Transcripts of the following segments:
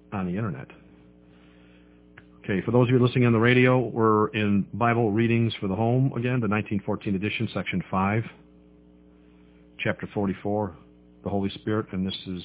on the internet. Okay, for those of you listening on the radio, we're in Bible Readings for the Home, again, the 1914 edition, Section 5, Chapter 44, the Holy Spirit, and this is,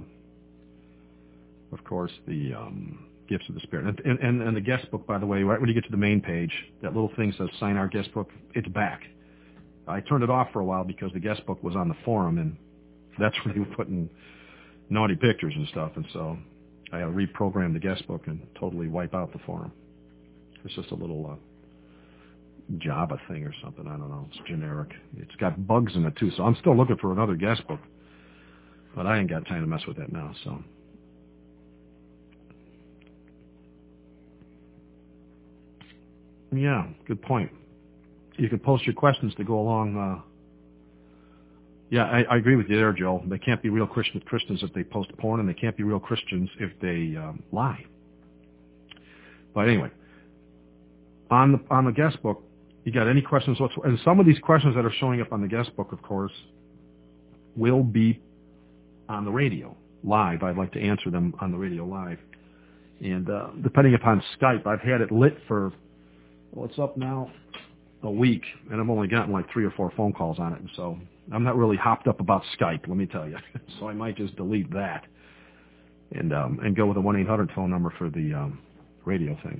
of course, the Gifts of the Spirit. And the guest book, by the way, right when you get to the main page, that little thing says Sign Our Guest Book, it's back. I turned it off for a while because the guest book was on the forum, and that's where they were putting naughty pictures and stuff, and so I reprogrammed the guest book and totally wipe out the forum. It's just a little Java thing or something. I don't know. It's generic. It's got bugs in it, too, so I'm still looking for another guest book, but I ain't got time to mess with that now, so. Yeah, good point. You can post your questions to go along. Yeah, I agree with you there, Joe. They can't be real Christians if they post porn, and they can't be real Christians if they lie. But anyway, on the guest book, you got any questions whatsoever? And some of these questions that are showing up on the guest book, of course, will be on the radio live. I'd like to answer them on the radio live. And depending upon Skype, I've had it lit for, well, it's up now a week, and I've only gotten like 3 or 4 phone calls on it, and so I'm not really hopped up about Skype, let me tell you. So I might just delete that and go with a 1-800 phone number for the radio thing.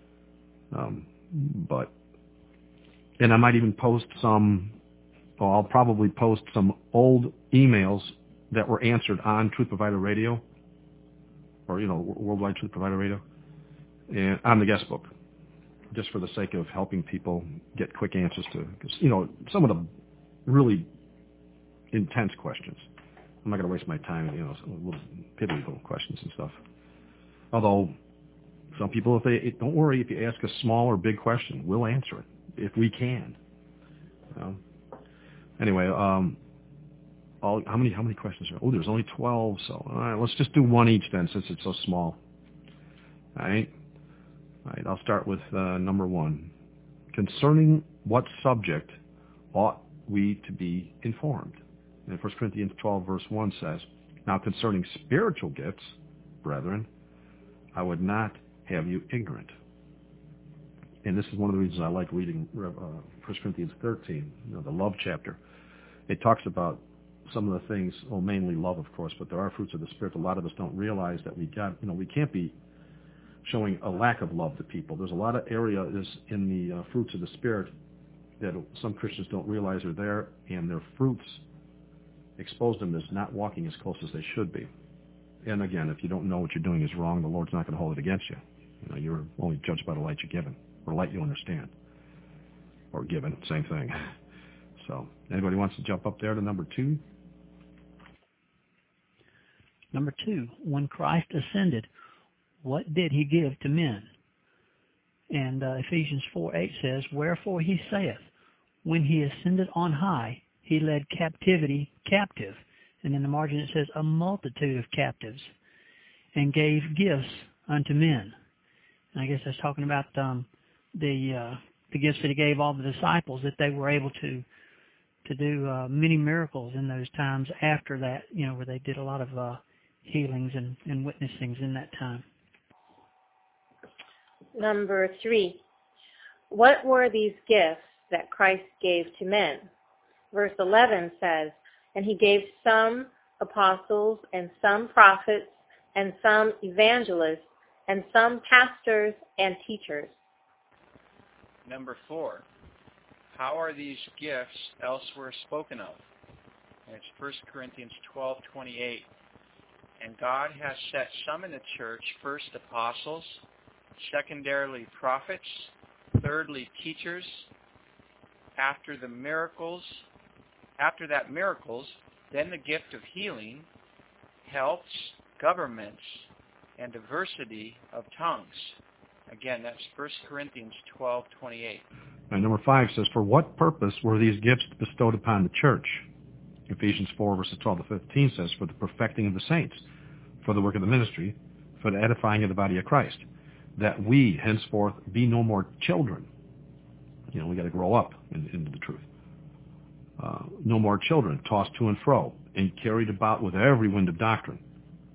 And I might even post I'll probably post some old emails that were answered on Truth Provider Radio, or, Worldwide Truth Provider Radio, and on the guest book, just for the sake of helping people get quick answers to, because, some of the really intense questions. I'm not going to waste my time, little piddly little questions and stuff. Although, some people, don't worry, if you ask a small or big question, we'll answer it, if we can. Anyway, how many questions are there? Oh, there's only 12, so all right, let's just do one each then, since it's so small. All right, I'll start with number 1. Concerning what subject ought we to be informed? And 1 Corinthians 12, verse 1 says, Now concerning spiritual gifts, brethren, I would not have you ignorant. And this is one of the reasons I like reading 1 Corinthians 13, the love chapter. It talks about some of the things, mainly love, of course, but there are fruits of the Spirit. A lot of us don't realize that we can't be showing a lack of love to people. There's a lot of areas in the fruits of the Spirit that some Christians don't realize are there, and their fruits expose them as not walking as close as they should be. And again, if you don't know what you're doing is wrong, the Lord's not going to hold it against you. You're only judged by the light you're given, or light you understand, or given, same thing. So, anybody wants to jump up there to number 2? Number 2, when Christ ascended, what did he give to men? And Ephesians 4:8 says, Wherefore he saith, When he ascended on high, he led captivity captive. And in the margin it says, a multitude of captives, and gave gifts unto men. And I guess that's talking about the gifts that he gave all the disciples, that they were able to do many miracles in those times after that, where they did a lot of healings and witnessings in that time. Number 3, what were these gifts that Christ gave to men? Verse 11 says, And he gave some apostles, and some prophets, and some evangelists, and some pastors and teachers. Number 4, how are these gifts elsewhere spoken of? And it's 1 Corinthians 12:28. And God has set some in the church, first apostles, secondarily prophets, thirdly teachers, after that miracles, then the gift of healing, helps, governments, and diversity of tongues. Again, that's 1 Corinthians 12:28. And number 5 says, For what purpose were these gifts bestowed upon the church? Ephesians 4, verses 12 to 15 says, For the perfecting of the saints, for the work of the ministry, for the edifying of the body of Christ, that we henceforth be no more children. We got to grow up into the truth. No more children, tossed to and fro, and carried about with every wind of doctrine,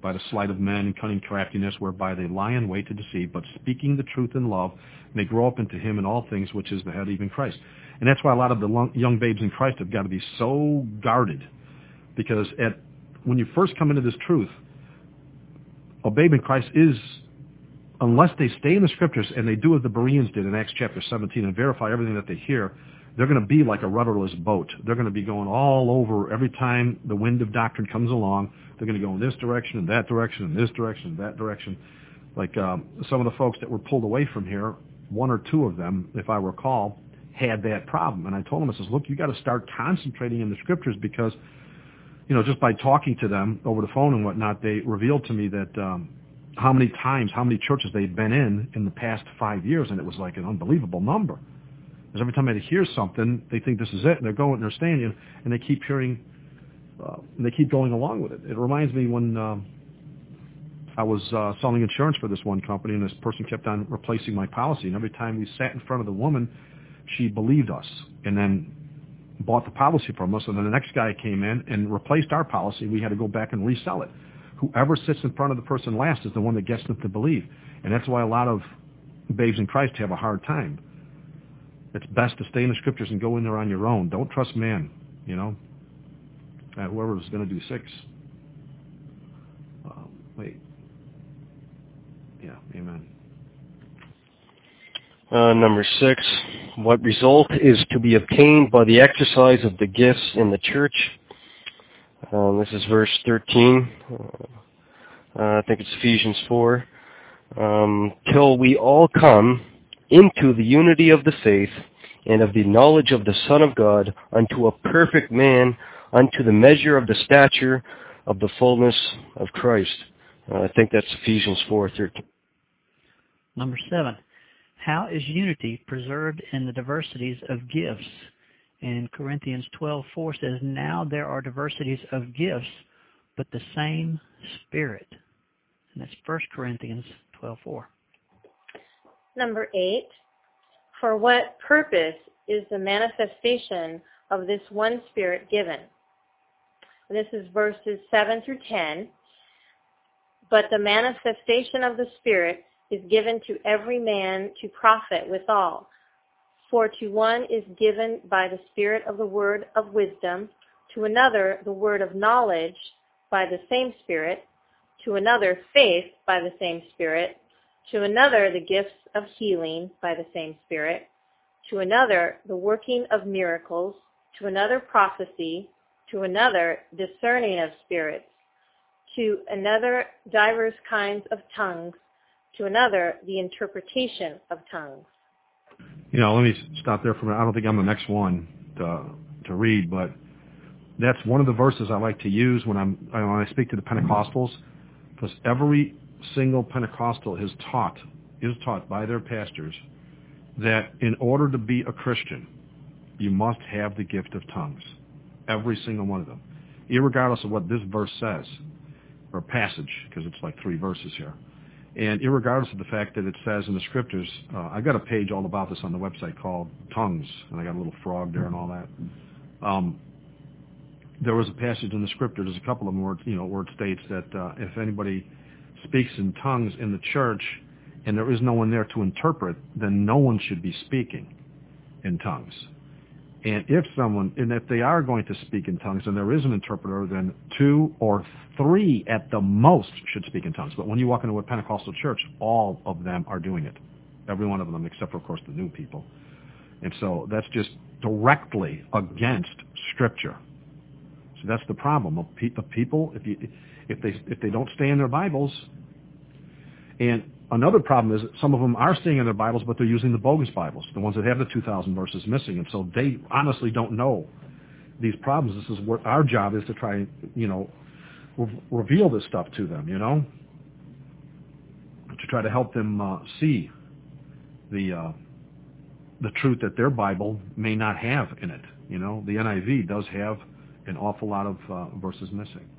by the sleight of men and cunning craftiness, whereby they lie in wait to deceive, but speaking the truth in love, may grow up into him in all things, which is the head, even Christ. And that's why a lot of the young babes in Christ have got to be so guarded, because when you first come into this truth, a babe in Christ is, unless they stay in the Scriptures and they do as the Bereans did in Acts chapter 17 and verify everything that they hear, they're going to be like a rudderless boat. They're going to be going all over every time the wind of doctrine comes along. They're going to go in this direction and that direction and this direction and that direction. Like some of the folks that were pulled away from here, one or two of them, if I recall, had that problem. And I told them, I says, look, you got to start concentrating in the Scriptures, because, just by talking to them over the phone and whatnot, they revealed to me that how many churches they'd been in the past 5 years, and it was like an unbelievable number. Because every time they hear something, they think this is it, and they're going, and they're staying, and they keep hearing, and they keep going along with it. It reminds me when I was selling insurance for this one company, and this person kept on replacing my policy, and every time we sat in front of the woman, she believed us, and then bought the policy from us, and then the next guy came in and replaced our policy. We had to go back and resell it. Whoever sits in front of the person last is the one that gets them to believe, and that's why a lot of babes in Christ have a hard time. It's best to stay in the Scriptures and go in there on your own. Don't trust man, whoever's going to do 6. Wait. Yeah, amen. Number 6, what result is to be obtained by the exercise of the gifts in the church? This is verse 13. I think it's Ephesians 4. Till we all come into the unity of the faith and of the knowledge of the Son of God, unto a perfect man, unto the measure of the stature of the fullness of Christ. I think that's Ephesians 4:13. Number 7, how is unity preserved in the diversities of gifts? And Corinthians 12:4 says, now there are diversities of gifts, but the same Spirit. And that's 1 Corinthians 12:4. Number 8, for what purpose is the manifestation of this one Spirit given? This is verses 7 through 10. But the manifestation of the Spirit is given to every man to profit withal. For to one is given by the Spirit of the word of wisdom, to another the word of knowledge by the same Spirit, to another faith by the same Spirit, to another the gifts of healing by the same Spirit, to another the working of miracles, to another prophecy, to another discerning of spirits, to another divers kinds of tongues, to another the interpretation of tongues. Let me stop there for a minute. I don't think I'm the next one to read, but that's one of the verses I like to use when I speak to the Pentecostals, because every single Pentecostal is taught by their pastors that in order to be a Christian, you must have the gift of tongues. Every single one of them, irregardless of what this verse says, or passage, because it's like 3 verses here. And irregardless of the fact that it says in the Scriptures, I've got a page all about this on the website called Tongues, and I got a little frog there and all that. There was a passage in the Scripture, there's a couple of them where it states that if anybody speaks in tongues in the church and there is no one there to interpret, then no one should be speaking in tongues. And if they are going to speak in tongues and there is an interpreter, then 2 or 3 at the most should speak in tongues. But when you walk into a Pentecostal church, all of them are doing it. Every one of them, except for, of course, the new people. And so that's just directly against Scripture. So that's the problem. The people, if they don't stay in their Bibles, and another problem is that some of them are staying in their Bibles, but they're using the bogus Bibles, the ones that have the 2,000 verses missing, and so they honestly don't know these problems. This is what our job is, to try, reveal this stuff to them, to try to help them see the truth that their Bible may not have in it. The NIV does have an awful lot of verses missing.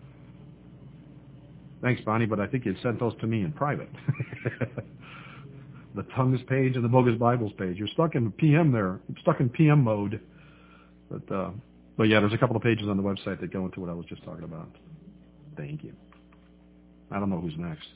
Thanks, Bonnie, but I think you sent those to me in private. The tongues page and the bogus Bibles page. You're stuck in PM there. You're stuck in PM mode. But yeah, there's a couple of pages on the website that go into what I was just talking about. Thank you. I don't know who's next.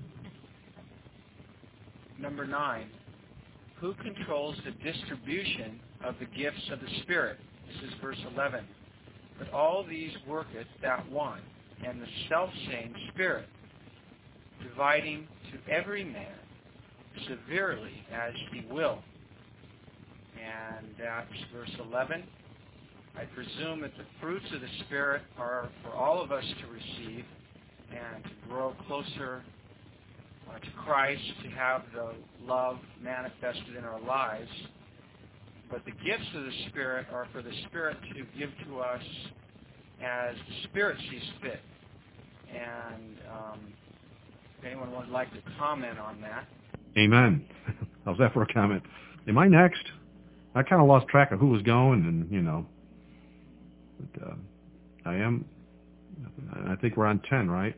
Number 9. Who controls the distribution of the gifts of the Spirit? This is verse 11. But all these worketh that one, and the selfsame Spirit, dividing to every man severely as he will. And that's verse 11. I presume that the fruits of the Spirit are for all of us to receive and to grow closer to Christ, to have the love manifested in our lives. But the gifts of the Spirit are for the Spirit to give to us as the Spirit sees fit. And if anyone would like to comment on that. Amen. How's that for a comment? Am I next? I kind of lost track of who was going, and, you know. But I think we're on 10, right?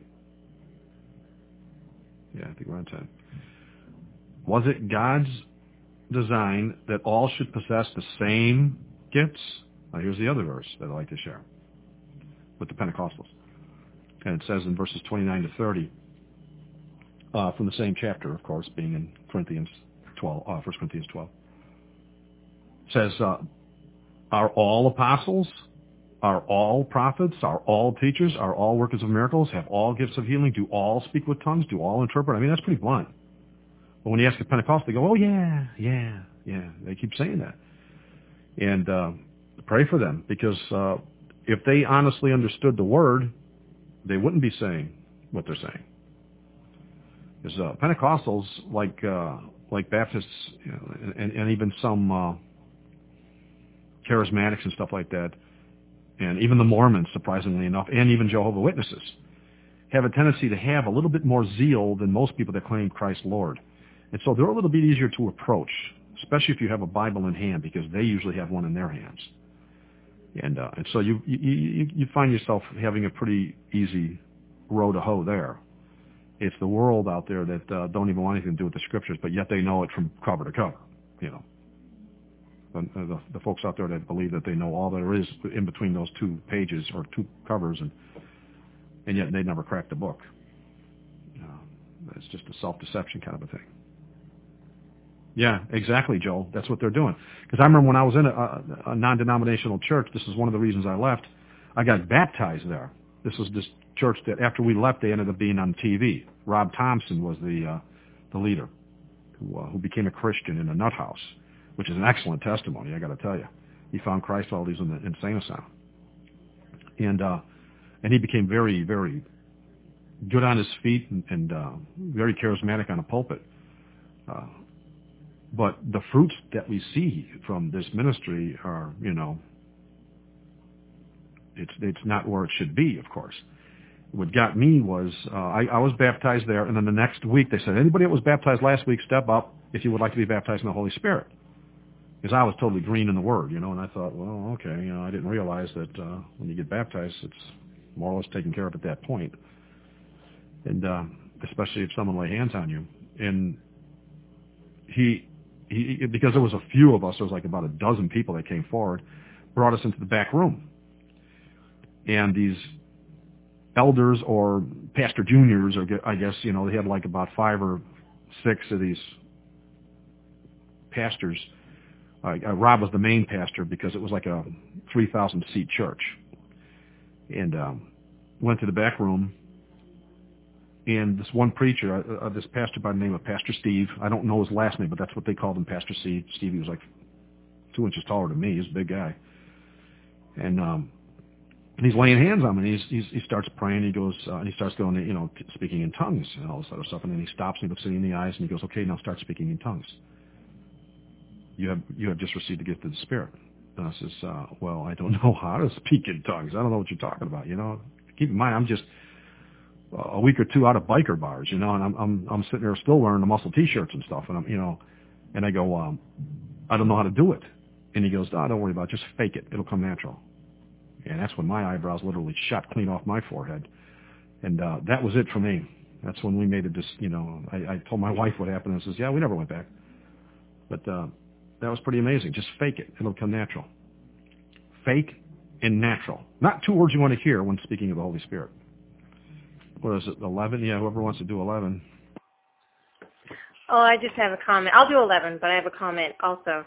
Yeah, I think we're on 10. Was it God's design that all should possess the same gifts? Now, here's the other verse that I'd like to share with the Pentecostals. And it says in verses 29 to 30, from the same chapter, of course, being in 1 Corinthians 12. It says, are all apostles? Are all prophets? Are all teachers? Are all workers of miracles? Have all gifts of healing? Do all speak with tongues? Do all interpret? I mean, that's pretty blunt. But when you ask a Pentecostal, they go, oh, yeah. They keep saying that. And pray for them, because if they honestly understood the Word, they wouldn't be saying what they're saying. Because Pentecostals, like Baptists, you know, and even some charismatics and stuff like that, and even the Mormons, surprisingly enough, and even Jehovah's Witnesses, have a tendency to have a little bit more zeal than most people that claim Christ Lord. And so they're a little bit easier to approach, especially if you have a Bible in hand, because they usually have one in their hands. And so you find yourself having a pretty easy row to hoe there. It's the world out there that don't even want anything to do with the Scriptures, but yet they know it from cover to cover, you know. The folks out there that believe that they know all there is in between those two pages or two covers, and yet they never cracked the book. It's just a self-deception kind of a thing. Yeah, exactly, Joel. That's what they're doing. Because I remember when I was in a non-denominational church, this is one of the reasons I left, I got baptized there. This was this church that after we left, they ended up being on TV. Rob Thompson was the leader who became a Christian in a nut house, which is an excellent testimony, I got to tell you. He found Christ while he was in the insane asylum. And he became very, very good on his feet and very charismatic on a pulpit. But the fruits that we see from this ministry are, you know, it's not where it should be, of course. What got me was I was baptized there, and then the next week they said, anybody that was baptized last week, step up if you would like to be baptized in the Holy Spirit. Because I was totally green in the Word, you know, and I thought, well, okay, you know, I didn't realize that when you get baptized, it's more or less taken care of at that point. And especially if someone lay hands on you. And he because there was a few of us, there was like about a dozen people that came forward, brought us into the back room. And these elders or pastor juniors, or I guess, you know, they had like about 5 or 6 of these pastors. Rob was the main pastor because it was like a 3,000-seat church. And went to the back room, and this one preacher, this pastor by the name of Pastor Steve, I don't know his last name, but that's what they called him, Pastor Steve. He was like 2 inches taller than me. He's a big guy. And he's laying hands on me, and he starts praying. He goes, and he starts going, you know, speaking in tongues and all this other stuff. And then he stops and he looks me in the eyes, and he goes, okay, now start speaking in tongues. You have just received the gift of the Spirit. And I says, well, I don't know how to speak in tongues. I don't know what you're talking about, you know. Keep in mind, I'm just a week or two out of biker bars, you know, and I'm sitting there still wearing the muscle T-shirts and stuff, and I'm, you know, and I go, I don't know how to do it. And he goes, don't worry about it. Just fake it. It'll come natural. And that's when my eyebrows literally shot clean off my forehead. And that was it for me. That's when we made it just, you know, I told my wife what happened, and says, yeah, we never went back. But that was pretty amazing. Just fake it. It'll come natural. Fake and natural. Not 2 words you want to hear when speaking of the Holy Spirit. What is it, 11? Yeah, whoever wants to do 11. Oh, I just have a comment. I'll do 11, but I have a comment also.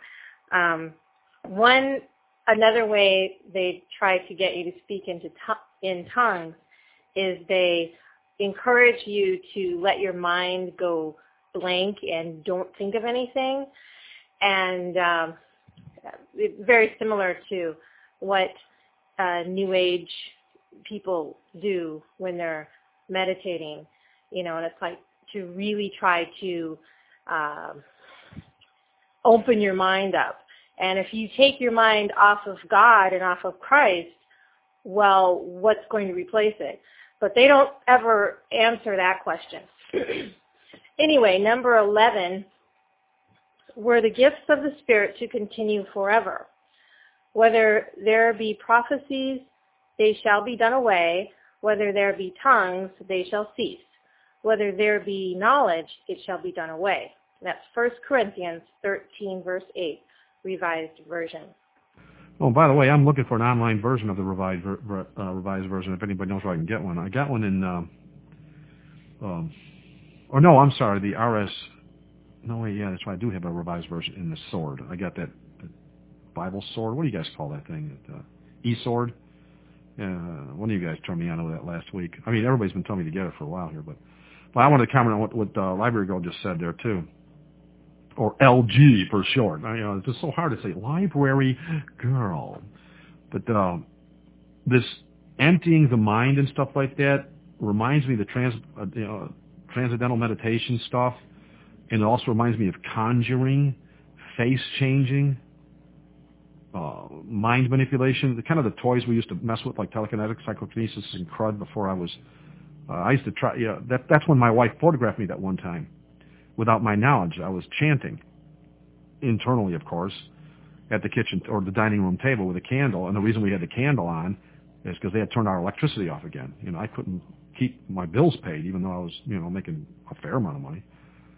Another way they try to get you to speak in tongues is they encourage you to let your mind go blank and don't think of anything. And it's very similar to what New Age people do when they're meditating, and it's like to really try to open your mind up. And if you take your mind off of God and off of Christ, well, what's going to replace it? But they don't ever answer that question. Anyway, number 11, were the gifts of the Spirit to continue forever? Whether there be prophecies, they shall be done away. Whether there be tongues, they shall cease. Whether there be knowledge, it shall be done away. That's 1 Corinthians 13, verse 8, Revised Version. Oh, by the way, I'm looking for an online version of the revised version. If anybody knows where I can get one, I got one in. I'm sorry, the RS. No, wait, yeah, that's right. I do have a revised version in the Sword. I got that Bible Sword. What do you guys call that thing? E-Sword. One of you guys turned me on to that last week. I mean, everybody's been telling me to get it for a while here, but I wanted to comment on what Library Girl just said there too. Or LG for short. It's just so hard to say, Library Girl. But this emptying the mind and stuff like that reminds me of the transcendental meditation stuff, and it also reminds me of conjuring, face changing, mind manipulation, the kind of the toys we used to mess with, like telekinetic psychokinesis and crud. Before I used to try. That's when my wife photographed me that one time. Without my knowledge, I was chanting, internally, of course, at the kitchen or the dining room table with a candle. And the reason we had the candle on is because they had turned our electricity off again. I couldn't keep my bills paid, even though I was, making a fair amount of money.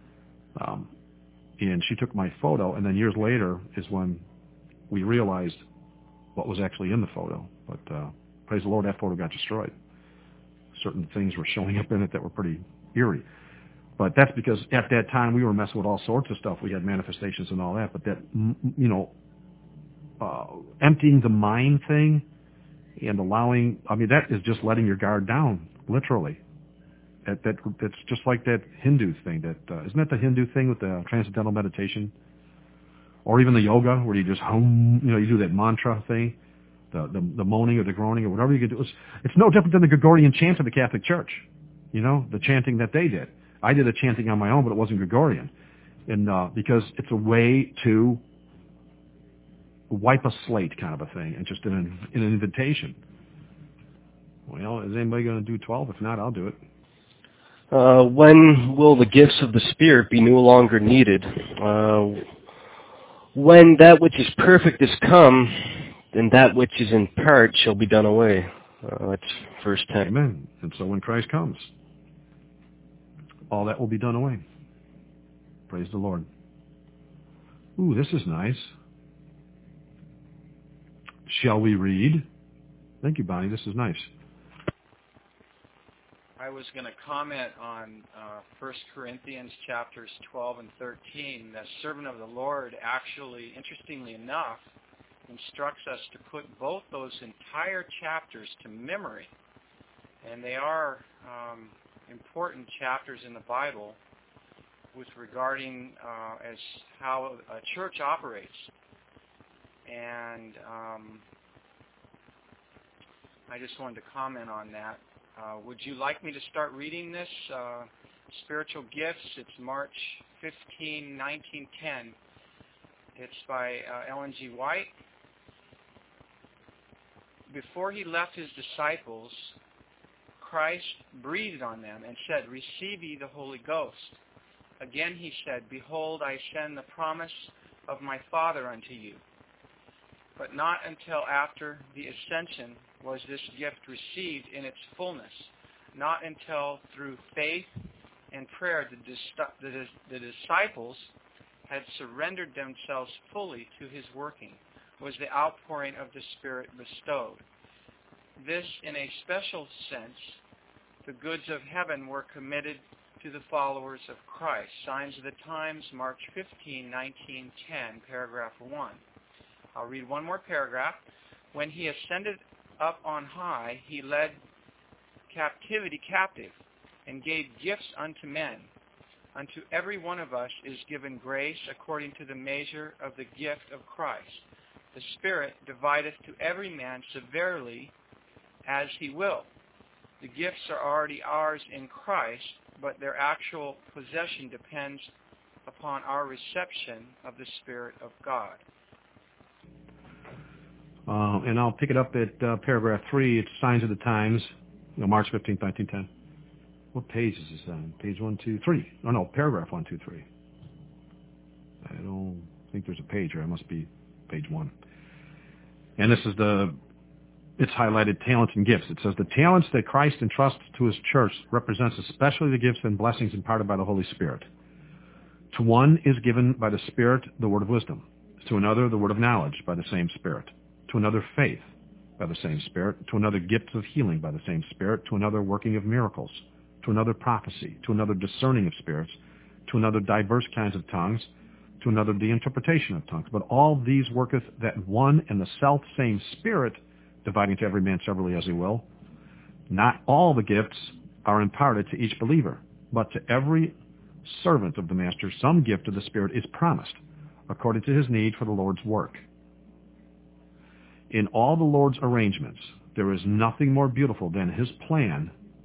And she took my photo, and then years later is when we realized what was actually in the photo. But praise the Lord, that photo got destroyed. Certain things were showing up in it that were pretty eerie. But that's because at that time we were messing with all sorts of stuff. We had manifestations and all that. But that, emptying the mind thing and allowing, that is just letting your guard down, literally. That's just like that Hindu thing. Isn't that the Hindu thing with the transcendental meditation? Or even the yoga where you just hum, you do that mantra thing, the moaning or the groaning or whatever you can do. It's no different than the Gregorian chant of the Catholic Church, the chanting that they did. I did a chanting on my own, but it wasn't Gregorian. And because it's a way to wipe a slate kind of a thing, and just an invitation. Well, is anybody going to do 12? If not, I'll do it. When will the gifts of the Spirit be no longer needed? When that which is perfect is come, then that which is in part shall be done away. That's verse 10. Amen. And so when Christ comes, all that will be done away. Praise the Lord. Ooh, this is nice. Shall we read? Thank you, Bonnie. This is nice. I was going to comment on 1 Corinthians chapters 12 and 13. The servant of the Lord actually, interestingly enough, instructs us to put both those entire chapters to memory. And they are important chapters in the Bible with regarding as how a church operates. And I just wanted to comment on that. Would you like me to start reading this? Spiritual Gifts. It's March 15, 1910. It's by Ellen G. White. Before he left his disciples, Christ breathed on them and said, "Receive ye the Holy Ghost." Again he said, "Behold, I send the promise of my Father unto you." But not until after the ascension was this gift received in its fullness. Not until through faith and prayer the disciples had surrendered themselves fully to his working was the outpouring of the Spirit bestowed. This, in a special sense, the goods of heaven were committed to the followers of Christ. Signs of the Times, March 15, 1910, paragraph 1. I'll read one more paragraph. When he ascended up on high, he led captivity captive and gave gifts unto men. Unto every one of us is given grace according to the measure of the gift of Christ. The Spirit divideth to every man severely as he will. The gifts are already ours in Christ, but their actual possession depends upon our reception of the Spirit of God. And I'll pick it up at paragraph 3. It's Signs of the Times, March 15, 1910. What page is this on? Page 1, 2, 3. Oh, no, paragraph 1, 2, 3. I don't think there's a page here. It must be page 1. And this is it's highlighted talents and gifts. It says, the talents that Christ entrusts to his church represents especially the gifts and blessings imparted by the Holy Spirit. To one is given by the Spirit the word of wisdom. To another the word of knowledge by the same Spirit. To another faith by the same Spirit. To another gifts of healing by the same Spirit. To another working of miracles. To another prophecy. To another discerning of spirits. To another diverse kinds of tongues. To another the interpretation of tongues. But all these worketh that one and the self-same Spirit, dividing to every man severally as he will. Not all the gifts are imparted to each believer, but to every servant of the Master some gift of the Spirit is promised, according to his need for the Lord's work. In all the Lord's arrangements, there is nothing more beautiful than his plan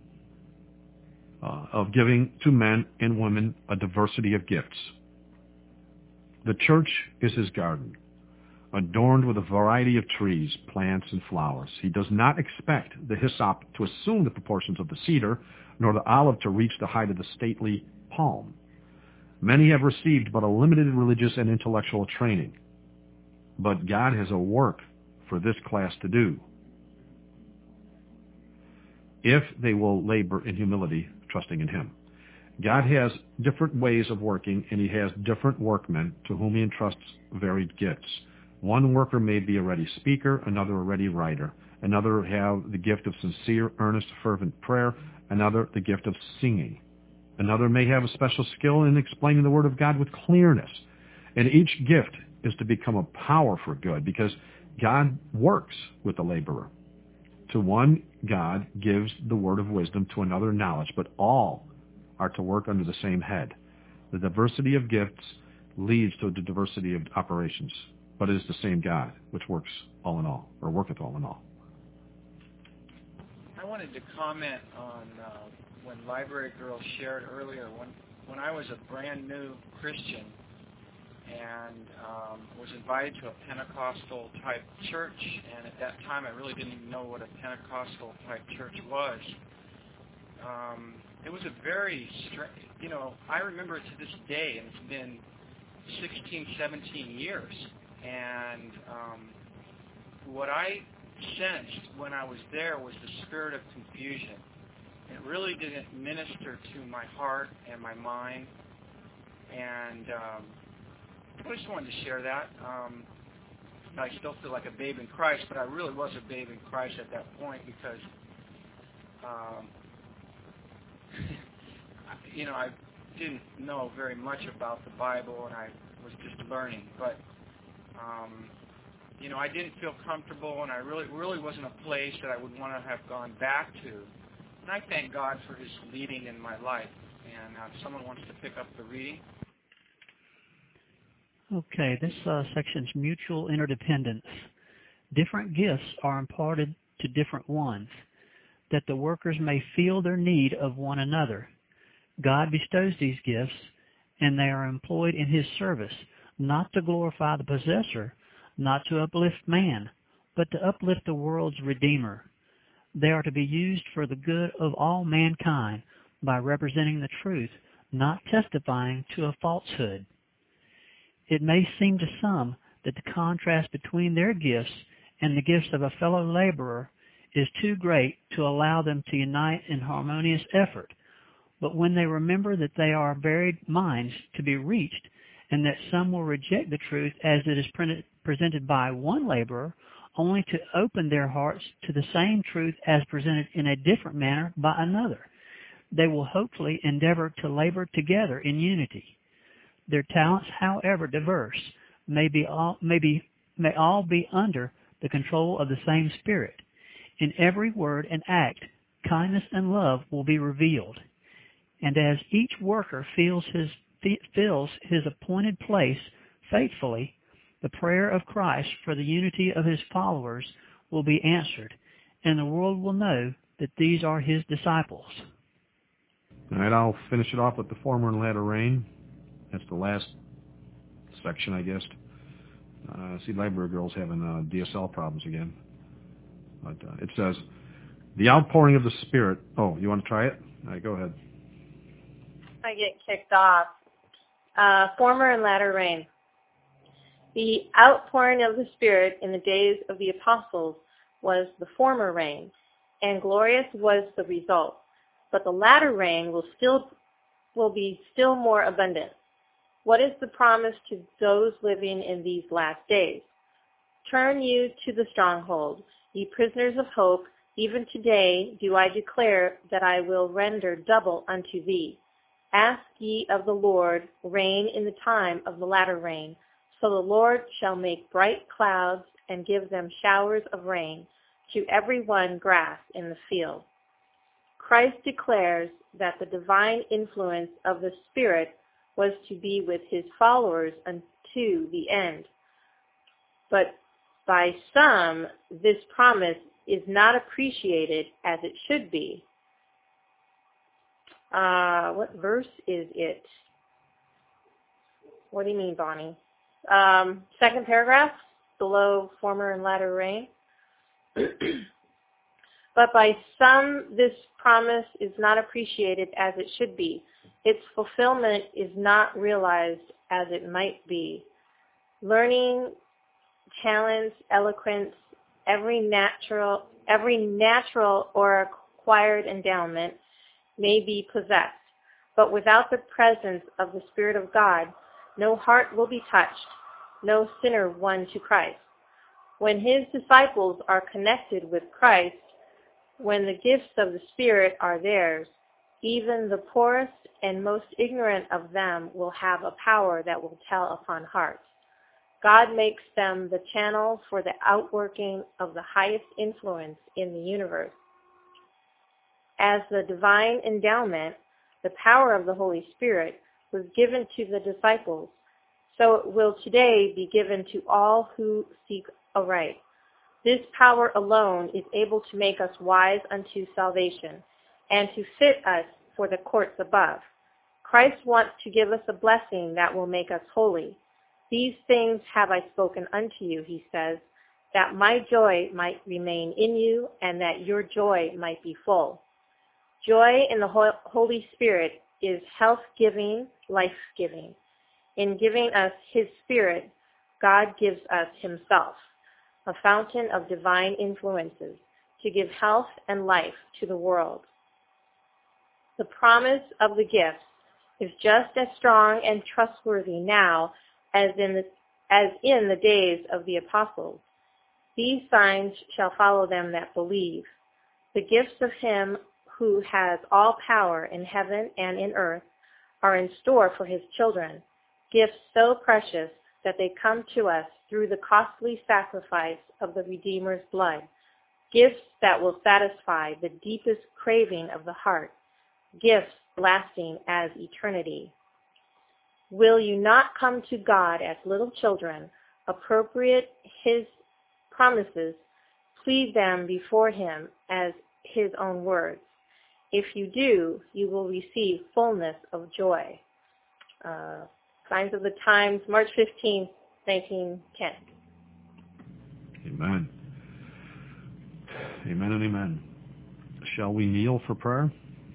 of giving to men and women a diversity of gifts. The church is his garden, adorned with a variety of trees, plants, and flowers. He does not expect the hyssop to assume the proportions of the cedar, nor the olive to reach the height of the stately palm. Many have received but a limited religious and intellectual training. But God has a work for this class to do, if they will labor in humility, trusting in him. God has different ways of working, and he has different workmen to whom he entrusts varied gifts. One worker may be a ready speaker, another a ready writer, another have the gift of sincere, earnest, fervent prayer, another the gift of singing. Another may have a special skill in explaining the Word of God with clearness. And each gift is to become a power for good, because God works with the laborer. To one, God gives the word of wisdom, to another knowledge, but all are to work under the same head. The diversity of gifts leads to the diversity of operations, but it is the same God which works all in all, or worketh all in all. I wanted to comment on when Library Girl shared earlier, when I was a brand new Christian and was invited to a Pentecostal type church, and at that time I really didn't even know what a Pentecostal type church was. It was a very, I remember it to this day, and it's been 16, 17 years, and what I sensed when I was there was the spirit of confusion. It really didn't minister to my heart and my mind, and I just wanted to share that. I still feel like a babe in Christ, but I really was a babe in Christ at that point because, I didn't know very much about the Bible, and I was just learning. But, I didn't feel comfortable, and I really wasn't a place that I would want to have gone back to. And I thank God for his leading in my life. And if someone wants to pick up the reading. Okay, this section's mutual interdependence. Different gifts are imparted to different ones, that the workers may feel their need of one another. God bestows these gifts, and they are employed in his service, not to glorify the possessor, not to uplift man, but to uplift the world's Redeemer. They are to be used for the good of all mankind by representing the truth, not testifying to a falsehood. It may seem to some that the contrast between their gifts and the gifts of a fellow laborer is too great to allow them to unite in harmonious effort. But when they remember that they are varied minds to be reached, and that some will reject the truth as it is presented by one laborer, only to open their hearts to the same truth as presented in a different manner by another. They will hopefully endeavor to labor together in unity. Their talents, however diverse, may all be under the control of the same Spirit. In every word and act, kindness and love will be revealed. And as each worker fills his appointed place faithfully, the prayer of Christ for the unity of his followers will be answered, and the world will know that these are his disciples. All right, I'll finish it off with the former and latter rain. That's the last section, I guess. See, Library Girl's having DSL problems again. But it says, the outpouring of the Spirit. Oh, you want to try it? All right, go ahead. I get kicked off. Former and latter rain. The outpouring of the Spirit in the days of the apostles was the former rain, and glorious was the result. But the latter rain will be still more abundant. What is the promise to those living in these last days? Turn you to the stronghold, ye prisoners of hope. Even today do I declare that I will render double unto thee. Ask ye of the Lord rain in the time of the latter rain. So the Lord shall make bright clouds and give them showers of rain, to every one grass in the field. Christ declares that the divine influence of the Spirit was to be with his followers unto the end. But by some, this promise is not appreciated as it should be. What verse is it? What do you mean, Bonnie? Second paragraph, below former and latter rain. But by some, this promise is not appreciated as it should be. Its fulfillment is not realized as it might be. Learning, talents, eloquence, every natural or acquired endowment may be possessed, but without the presence of the Spirit of God, no heart will be touched, no sinner won to Christ. When his disciples are connected with Christ, when the gifts of the Spirit are theirs, even the poorest and most ignorant of them will have a power that will tell upon hearts. God makes them the channel for the outworking of the highest influence in the universe. As the divine endowment, the power of the Holy Spirit was given to the disciples, so it will today be given to all who seek aright. This power alone is able to make us wise unto salvation and to fit us for the courts above. Christ wants to give us a blessing that will make us holy. These things have I spoken unto you, he says, that my joy might remain in you and that your joy might be full. Joy in the Holy Spirit is health-giving, life-giving. In giving us his Spirit, God gives us himself, a fountain of divine influences, to give health and life to the world. The promise of the gifts is just as strong and trustworthy now as in the days of the apostles. These signs shall follow them that believe. The gifts of him who has all power in heaven and in earth are in store for his children, gifts so precious that they come to us through the costly sacrifice of the Redeemer's blood, gifts that will satisfy the deepest craving of the heart, gifts lasting as eternity. Will you not come to God as little children, appropriate his promises, plead them before him as his own words? If you do, you will receive fullness of joy. Signs of the Times, March 15, 1910. Amen. Amen and amen. Shall we kneel for prayer?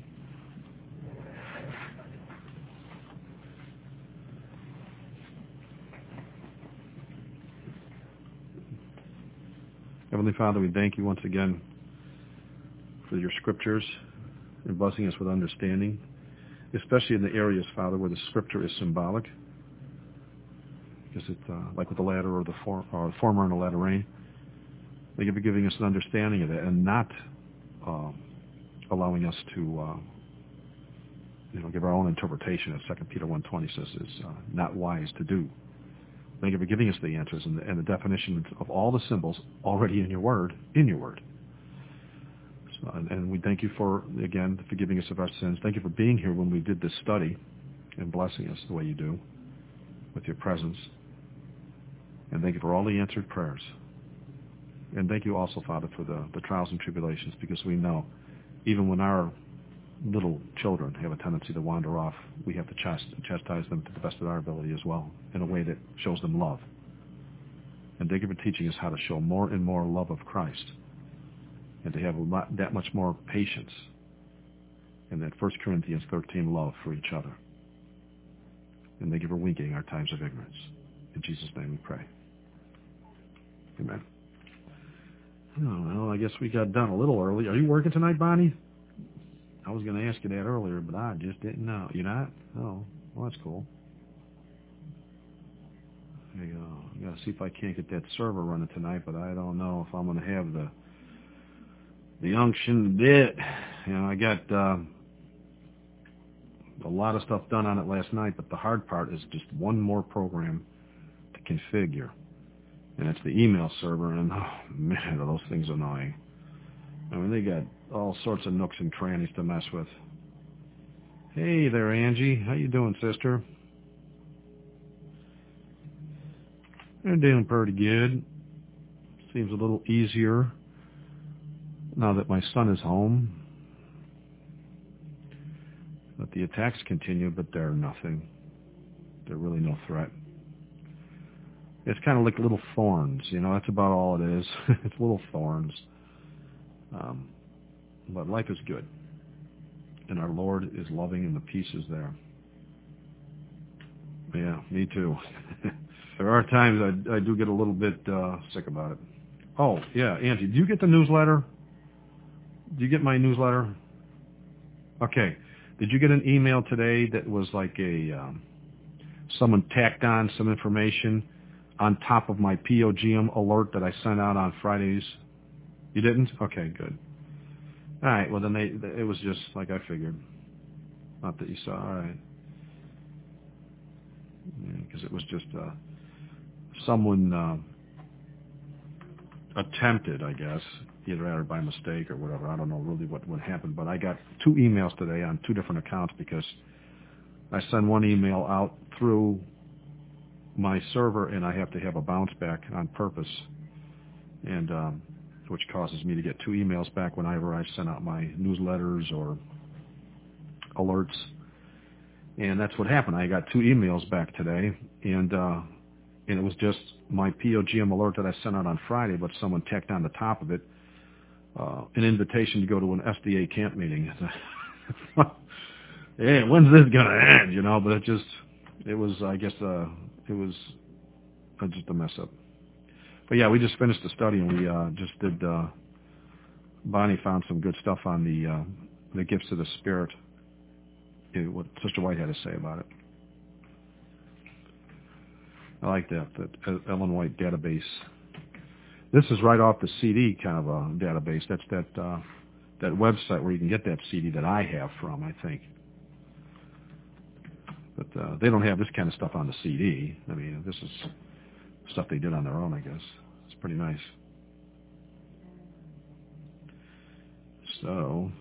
Heavenly Father, we thank you once again for your scriptures and blessing us with understanding, especially in the areas, Father, where the scripture is symbolic. Is it like with the latter or the former and the latter rain? Thank you for giving us an understanding of that and not allowing us to give our own interpretation, as 2 Peter 1:20 says, is not wise to do. Thank you for giving us the answers and the definition of all the symbols already in your word. So, and we thank you for, again, the forgiving us of our sins. Thank you for being here when we did this study and blessing us the way you do with your presence. And thank you for all the answered prayers. And thank you also, Father, for the trials and tribulations, because we know even when our little children have a tendency to wander off, we have to chastise them to the best of our ability as well, in a way that shows them love. And thank you for teaching us how to show more and more love of Christ, and to have that much more patience, and that 1 Corinthians 13 love for each other. And thank you for winking our times of ignorance. In Jesus' name we pray. Amen. Oh, well, I guess we got done a little early. Are you working tonight, Bonnie? I was going to ask you that earlier, but I just didn't know. You're not? Oh, well, that's cool. There you go. I got to see if I can't get that server running tonight, but I don't know if I'm going to have the unction to do it. I got a lot of stuff done on it last night, but the hard part is just one more program to configure, and it's the email server, and oh man, are those things annoying. I mean, they got all sorts of nooks and crannies to mess with. Hey there, Angie. How you doing, sister? They're doing pretty good. Seems a little easier now that my son is home. But the attacks continue, but they're nothing. They're really no threat. It's kind of like little thorns, that's about all it is. It's little thorns. But life is good. And our Lord is loving and the peace is there. Yeah, me too. There are times I do get a little bit sick about it. Oh, yeah, Angie, do you get the newsletter? Do you get my newsletter? Okay. Did you get an email today that was like someone tacked on some information on top of my POGM alert that I sent out on Fridays? You didn't? Okay, good. All right, well, then it was just like I figured. Not that you saw. All right. Because it was just someone attempted, I guess, either by mistake or whatever. I don't know really what happened, but I got 2 emails today on 2 different accounts because I send one email out through my server and I have to have a bounce back on purpose, and which causes me to get 2 emails back whenever I send out my newsletters or alerts. And that's what happened. I got 2 emails back today, and it was just my POGM alert that I sent out on Friday, but someone tacked on the top of it an invitation to go to an SDA camp meeting. Hey, when's this going to end? But it was just a mess up. But yeah, we just finished the study, and we just did, Bonnie found some good stuff on the gifts of the Spirit, what Sister White had to say about it. I like that Ellen White database. This is right off the CD kind of a database. That's that website where you can get that CD that I have from, I think. But they don't have this kind of stuff on the CD. I mean, this is stuff they did on their own, I guess. It's pretty nice. So,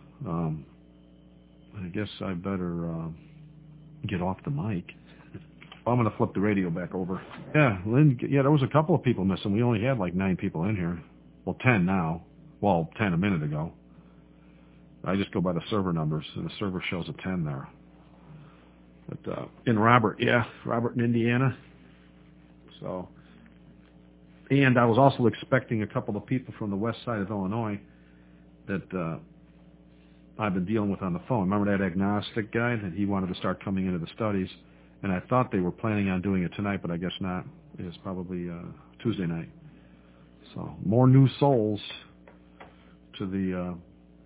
I guess I better get off the mic. I'm going to flip the radio back over. Yeah, Lynn, there was a couple of people missing. We only had like 9 people in here. Well, 10 now. Well, 10 a minute ago. I just go by the server numbers, and the server shows a 10 there. But Robert in Indiana. So, and I was also expecting a couple of people from the west side of Illinois that I've been dealing with on the phone. Remember that agnostic guy that he wanted to start coming into the studies? And I thought they were planning on doing it tonight, but I guess not. It's probably Tuesday night. So more new souls to the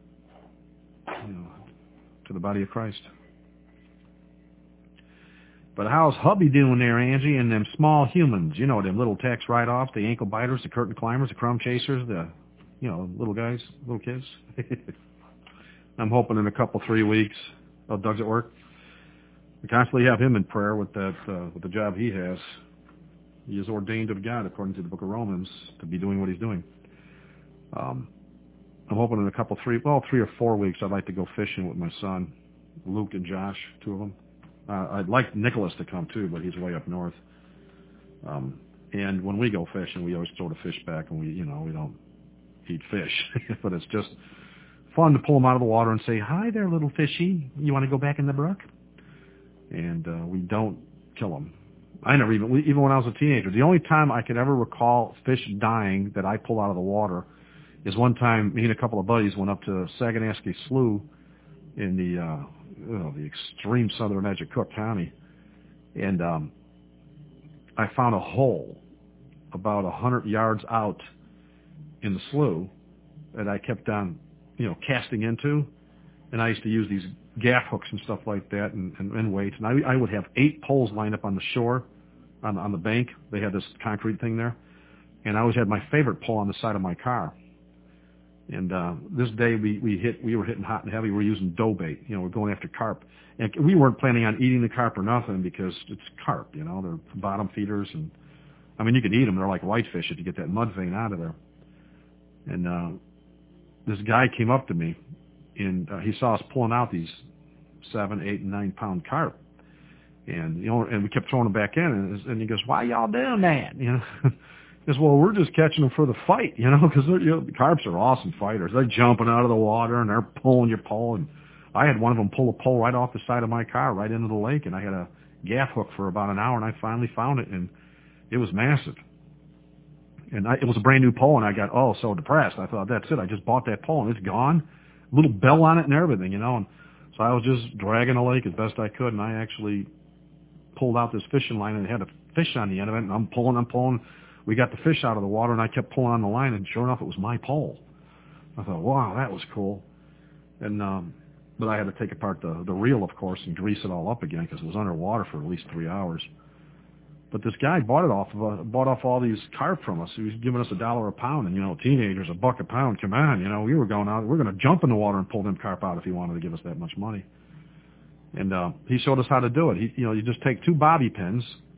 to the body of Christ. But how's hubby doing there, Angie, and them small humans? You know, them little tax write-offs, the ankle biters, the curtain climbers, the crumb chasers, the, you know, little guys, little kids. I'm hoping in a couple, 3 weeks. Oh, Doug's at work. We constantly have him in prayer with that, with the job he has. He is ordained of God, according to the book of Romans, to be doing what he's doing. I'm hoping in a couple, 3 or 4 weeks, I'd like to go fishing with my son, Luke and Josh, 2 of them. I'd like Nicholas to come too, but he's way up north. And when we go fishing, we always throw the fish back, and we don't eat fish, but it's just fun to pull them out of the water and say, "Hi there, little fishy. You want to go back in the brook?" And we don't kill them. I never even when I was a teenager, the only time I could ever recall fish dying that I pulled out of the water is one time me and a couple of buddies went up to Saganashkee Slough in the extreme southern edge of Cook County, and I found a hole about 100 yards out in the slough that I kept on, casting into, and I used to use these gaff hooks and stuff like that and weights, and I would have 8 poles lined up on the shore, on the bank. They had this concrete thing there, and I always had my favorite pole on the side of my car. And this day we were hitting hot and heavy. We were using dough bait. We're going after carp, and we weren't planning on eating the carp or nothing because it's carp. They're bottom feeders, and I mean you could eat them. They're like whitefish if you get that mud vein out of there. And this guy came up to me, and he saw us pulling out these 7, 8, and 9 pound carp, and and we kept throwing them back in, and he goes, "Why y'all doing that?" He goes, "Well, we're just catching them for the fight, because the carps are awesome fighters. They're jumping out of the water and they're pulling your pole." And I had one of them pull a pole right off the side of my car, right into the lake, and I had a gaff hook for about an hour, and I finally found it, and it was massive. And it was a brand new pole, and I got so depressed. I thought, that's it. I just bought that pole, and it's gone. Little bell on it and everything, And so I was just dragging the lake as best I could, and I actually pulled out this fishing line, and it had a fish on the end of it, and I'm pulling. We got the fish out of the water, and I kept pulling on the line, and sure enough, it was my pole. I thought, wow, that was cool. And but I had to take apart the reel, of course, and grease it all up again because it was underwater for at least 3 hours. But this guy bought off all these carp from us. He was giving us $1 a pound, and teenagers, $1 a pound. Come on, we were going out. We're going to jump in the water and pull them carp out if he wanted to give us that much money. And he showed us how to do it. You just take 2 bobby pins.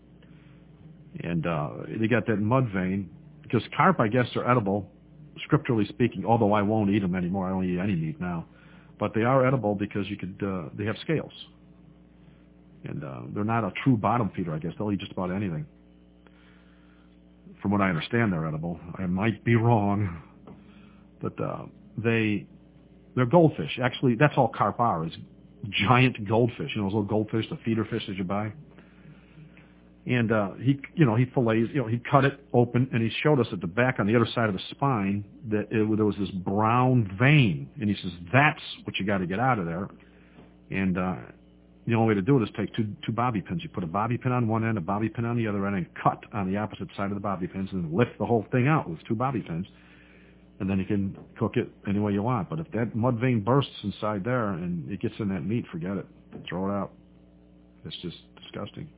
And they got that mud vein, because carp, I guess, are edible, scripturally speaking, although I won't eat them anymore. I don't eat any meat now. But they are edible because they have scales. And they're not a true bottom feeder, I guess. They'll eat just about anything. From what I understand, they're edible. I might be wrong. But they're goldfish. Actually, that's all carp are, is giant goldfish. Those little goldfish, the feeder fish that you buy. And he fillets, he cut it open, and he showed us at the back on the other side of the spine that there was this brown vein. And he says, that's what you got to get out of there. And the only way to do it is take two bobby pins. You put a bobby pin on one end, a bobby pin on the other end, and cut on the opposite side of the bobby pins, and lift the whole thing out with 2 bobby pins. And then you can cook it any way you want. But if that mud vein bursts inside there and it gets in that meat, forget it. Throw it out. It's just disgusting.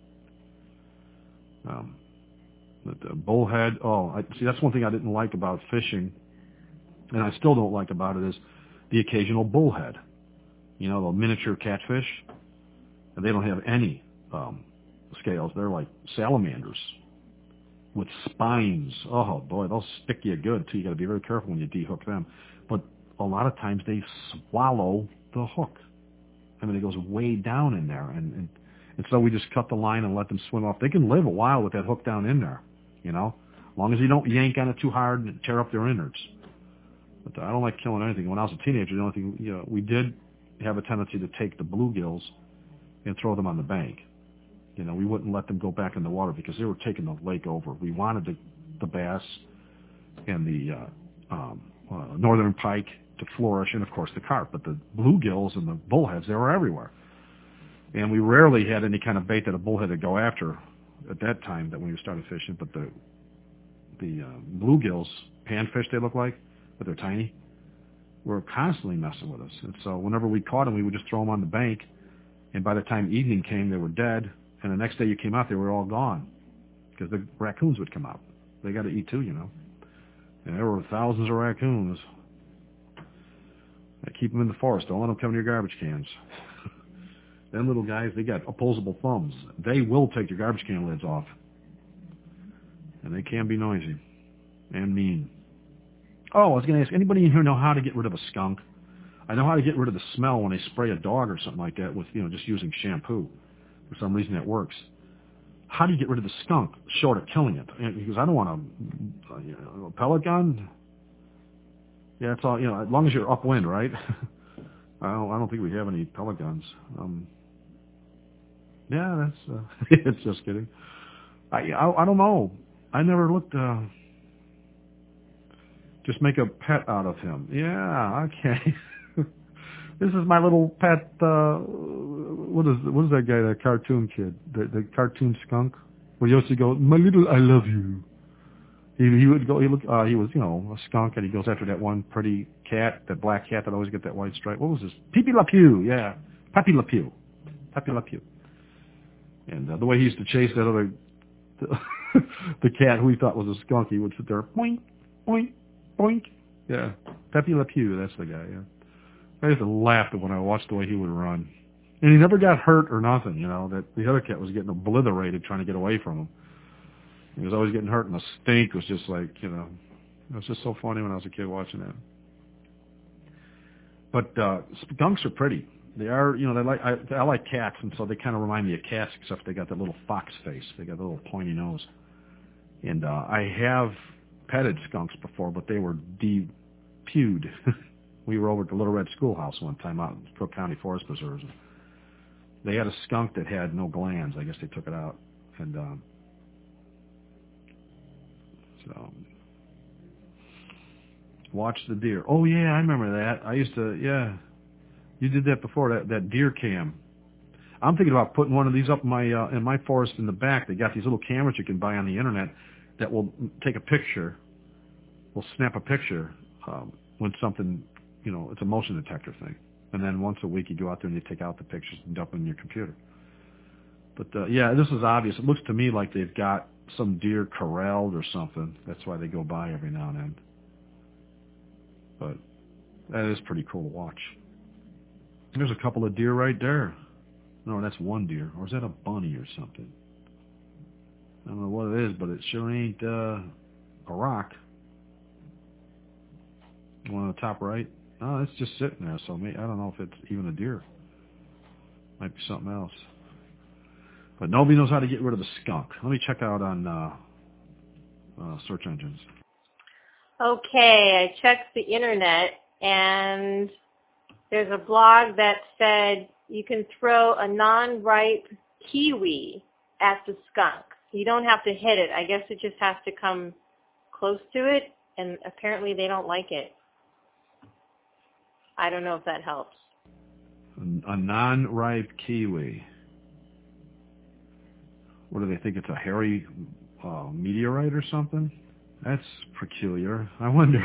But the bullhead, see, that's one thing I didn't like about fishing, and I still don't like about it, is the occasional bullhead. The miniature catfish, and they don't have any scales. They're like salamanders with spines. Oh, boy, they'll stick you good, too. You got to be very careful when you dehook them. But a lot of times they swallow the hook. I mean, it goes way down in there, and so we just cut the line and let them swim off. They can live a while with that hook down in there, as long as you don't yank on it too hard and tear up their innards. But I don't like killing anything. When I was a teenager, the only thing, we did have a tendency to take the bluegills and throw them on the bank. We wouldn't let them go back in the water because they were taking the lake over. We wanted the bass and the northern pike to flourish, and of course the carp. But the bluegills and the bullheads, they were everywhere. And we rarely had any kind of bait that a bullhead would go after at that time that when we started fishing. But the bluegills, panfish they look like, but they're tiny, were constantly messing with us. And so whenever we caught them, we would just throw them on the bank. And by the time evening came, they were dead, And the next day you came out, they were all gone because the raccoons would come out. They got to eat too, you know. And there were thousands of raccoons. I keep them in the forest. Don't let them come to your garbage cans. Them little guys, they got opposable thumbs. They will take your garbage can lids off. And they can be noisy and mean. Oh, I was going to ask, anybody in here know how to get rid of a skunk? I know how to get rid of the smell when they spray a dog or something like that with, just using shampoo. For some reason that works. How do you get rid of the skunk short of killing it? Because I don't want a pellet gun. Yeah, it's all, as long as you're upwind, right? I don't think we have any pellet guns. Yeah, that's, it's just kidding. I don't know. I never looked, just make a pet out of him. Yeah, okay. This is my little pet, what is that guy, that cartoon kid? The cartoon skunk? Where he used to go, my little I love you. He would go, he was, a skunk, and he goes after that one pretty cat, that black cat that always get that white stripe. What was this? Pepe Le Pew, yeah. Pepe Le Pew. Pepe Le Pew. And the way he used to chase that other, the cat who he thought was a skunk, he would sit there, boink, boink, boink. Yeah. Pepe Le Pew, that's the guy, yeah. I used to laugh when I watched the way he would run. And he never got hurt or nothing, that the other cat was getting obliterated trying to get away from him. He was always getting hurt, and the stink was just like, it was just so funny when I was a kid watching that. But skunks are pretty. They are, I like cats, and so they kind of remind me of cats, except they got that little fox face. They got the little pointy nose. And I have petted skunks before, but they were depued. We were over at the Little Red Schoolhouse one time out in Cook County Forest Preserves. They had a skunk that had no glands. I guess they took it out. And so, watch the deer. Oh, yeah, I remember that. I used to, yeah. You did that before, that deer cam. I'm thinking about putting one of these up in my forest in the back. They got these little cameras you can buy on the internet that will take a picture, will snap a picture when something, it's a motion detector thing. And then once a week you go out there and you take out the pictures and dump them in your computer. But, yeah, this is obvious. It looks to me like they've got some deer corralled or something. That's why they go by every now and then. But that is pretty cool to watch. There's a couple of deer right there. No, that's one deer. Or is that a bunny or something? I don't know what it is, but it sure ain't a rock. One on the top right. Oh, it's just sitting there, so I don't know if it's even a deer. Might be something else. But nobody knows how to get rid of the skunk. Let me check out on search engines. Okay, I checked the internet, and there's a blog that said you can throw a non-ripe kiwi at the skunk. You don't have to hit it. I guess it just has to come close to it, and apparently they don't like it. I don't know if that helps. A non-ripe kiwi. What do they think? It's a hairy meteorite or something? That's peculiar. I wonder.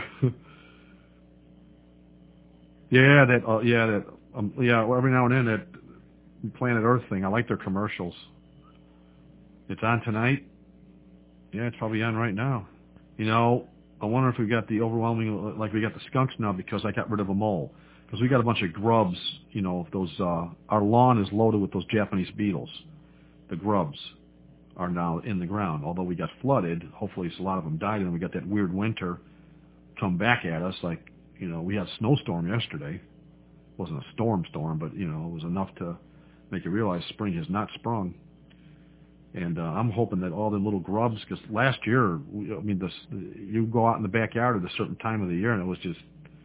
Yeah, every now and then that Planet Earth thing. I like their commercials. It's on tonight. Yeah, it's probably on right now. I wonder if we got the overwhelming, like we got the skunks now because I got rid of a mole. Because we got a bunch of grubs, those, our lawn is loaded with those Japanese beetles. The grubs are now in the ground. Although we got flooded, hopefully a lot of them died, and we got that weird winter come back at us. Like, we had a snowstorm yesterday. It wasn't a storm, but, it was enough to make you realize spring has not sprung. And I'm hoping that all the little grubs, because last year, you go out in the backyard at a certain time of the year, and it was just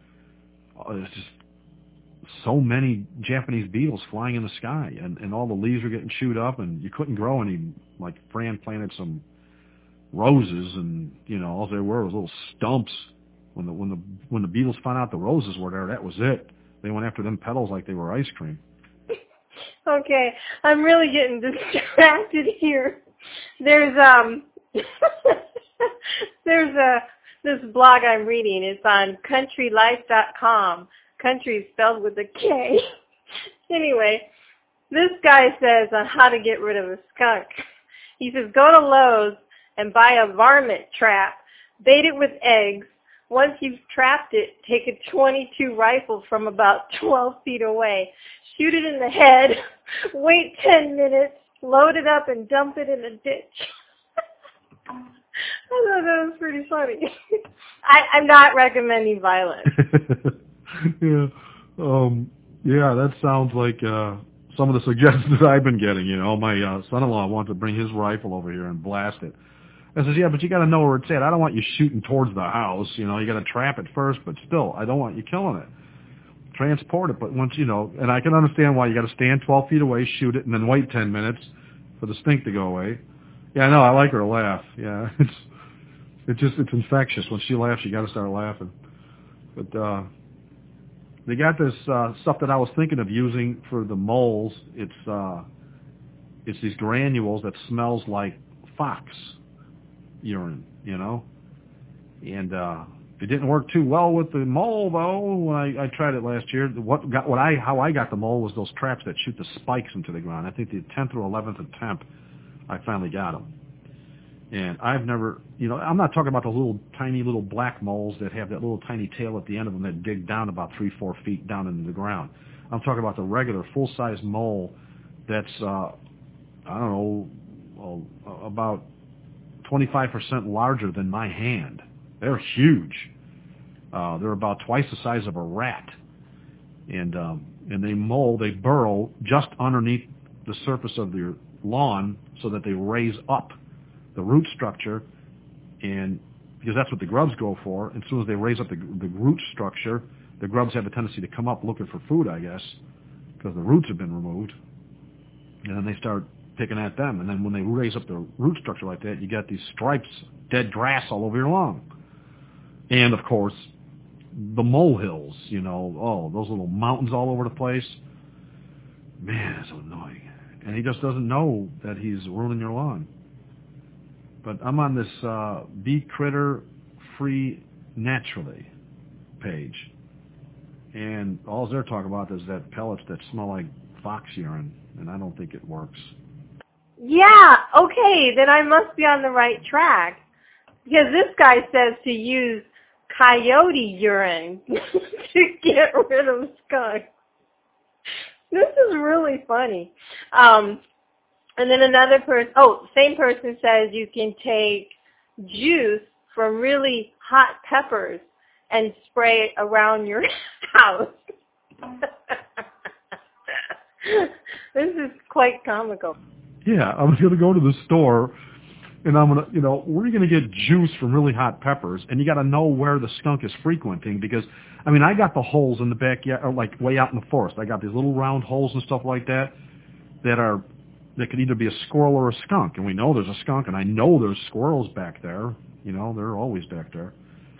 so many Japanese beetles flying in the sky, and all the leaves were getting chewed up, and you couldn't grow any. Like Fran planted some roses, and all there were was little stumps. When the beetles found out the roses were there, that was it. They went after them petals like they were ice cream. Okay, I'm really getting distracted here. There's this blog I'm reading. It's on countrylife.com. Country spelled with a K. Anyway, This guy says on how to get rid of a skunk. He says, go to Lowe's and buy a varmint trap, bait it with eggs. Once you've trapped it, take a .22 rifle from about 12 feet away, shoot it in the head, wait 10 minutes, load it up, and dump it in a ditch. I thought that was pretty funny. I'm not recommending violence. Yeah, that sounds like some of the suggestions that I've been getting. You know, my son-in-law wanted to bring his rifle over here and blast it. I says, yeah, but you got to know where it's at. I don't want you shooting towards the house. You know, you got to trap it first, but still, I don't want you killing it. Transport it, but once, you know, and I can understand why you got to stand 12 feet away, shoot it, and then wait 10 minutes for the stink to go away. Yeah, I know, I like her to laugh. Yeah, it's infectious. When she laughs, you got to start laughing. But they got this stuff that I was thinking of using for the moles. It's these granules that smells like fox urine, you know, and it didn't work too well with the mole though. When I tried it last year, how I got the mole was those traps that shoot the spikes into the ground. I think the 10th or 11th attempt, I finally got them. And I've never, you know, I'm not talking about the little tiny little black moles that have that little tiny tail at the end of them that dig down about 3-4 feet down into the ground. I'm talking about the regular full-size mole that's I don't know, about 25% larger than my hand. They're huge. They're about twice the size of a rat, and they burrow just underneath the surface of your lawn so that they raise up the root structure, and because that's what the grubs go for. And as soon as they raise up the root structure, the grubs have a tendency to come up looking for food, I guess, because the roots have been removed, and then they start picking at them. And then when they raise up the root structure like that, you got these stripes, dead grass all over your lawn. And, of course, the molehills, you know, those little mountains all over the place. Man, it's annoying. And he just doesn't know that he's ruining your lawn. But I'm on this Be Critter Free Naturally page. And all they're talking about is that pellets that smell like fox urine, and I don't think it works. Yeah, okay, then I must be on the right track. Because this guy says to use coyote urine to get rid of skunk. This is really funny. And then another person, same person says you can take juice from really hot peppers and spray it around your house. This is quite comical. Yeah, I was going to go to the store, and I'm going to, you know, where are you going to get juice from really hot peppers? And you got to know where the skunk is frequenting, because, I mean, I got the holes in the backyard, like way out in the forest. I got these little round holes and stuff like that that could either be a squirrel or a skunk. And we know there's a skunk, and I know there's squirrels back there. You know, they're always back there.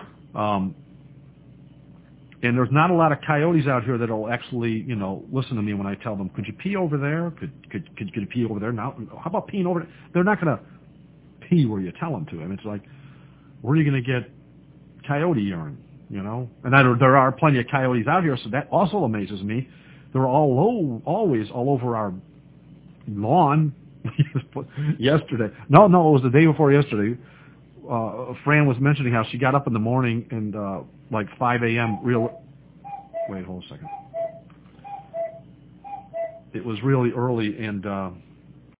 And there's not a lot of coyotes out here that'll actually, you know, listen to me when I tell them, could you pee over there? Could you pee over there? Now, how about peeing over there? They're not going to pee where you tell them to. I mean, it's like, where are you going to get coyote urine, you know? And there are plenty of coyotes out here, so that also amazes me. They're always all over our lawn. Yesterday. No, it was the day before yesterday. Fran was mentioning how she got up in the morning and like 5 a.m. Wait, hold a second. It was really early, and